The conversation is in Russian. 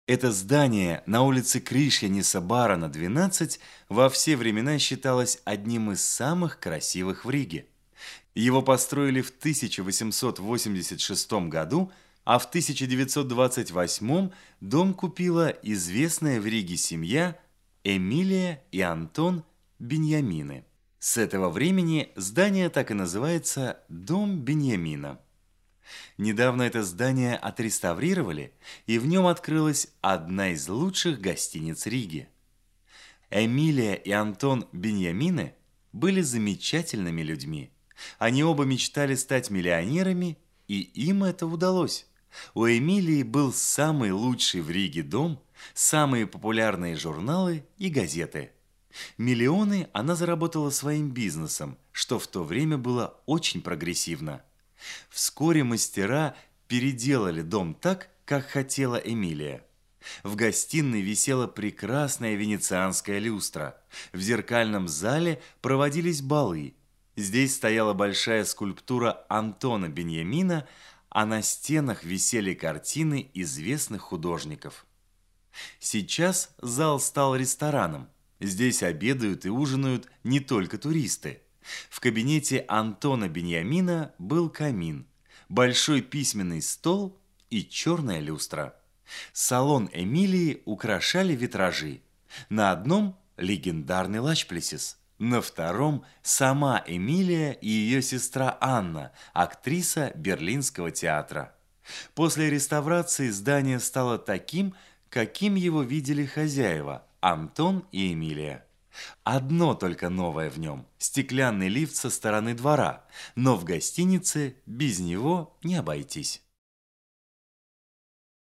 Это здание на улице Кришьяниса-Барона, 12, во все времена считалось одним из самых красивых в Риге. Его построили в 1886 году, а в 1928 дом купила известная в Риге семья Эмилия и Антон Беньямины. С этого времени здание так и называется «Дом Беньямина». Недавно это здание отреставрировали, и в нем открылась одна из лучших гостиниц Риги. Эмилия и Антон Беньямины были замечательными людьми. Они оба мечтали стать миллионерами, и им это удалось. У Эмилии был самый лучший в Риге дом, самые популярные журналы и газеты. Миллионы она заработала своим бизнесом, что в то время было очень прогрессивно. Вскоре мастера переделали дом так, как хотела Эмилия. В гостиной висела прекрасная венецианская люстра. В зеркальном зале проводились балы. Здесь стояла большая скульптура Антона Беньямина, а на стенах висели картины известных художников. Сейчас зал стал рестораном. Здесь обедают и ужинают не только туристы. В кабинете Антона Беньямина был камин, большой письменный стол и черная люстра. Салон Эмилии украшали витражи. На одном – легендарный Лачплесис, на втором – сама Эмилия и ее сестра Анна, актриса Берлинского театра. После реставрации здание стало таким, каким его видели хозяева – Антон и Эмилия. Одно только новое в нем – стеклянный лифт со стороны двора, но в гостинице без него не обойтись.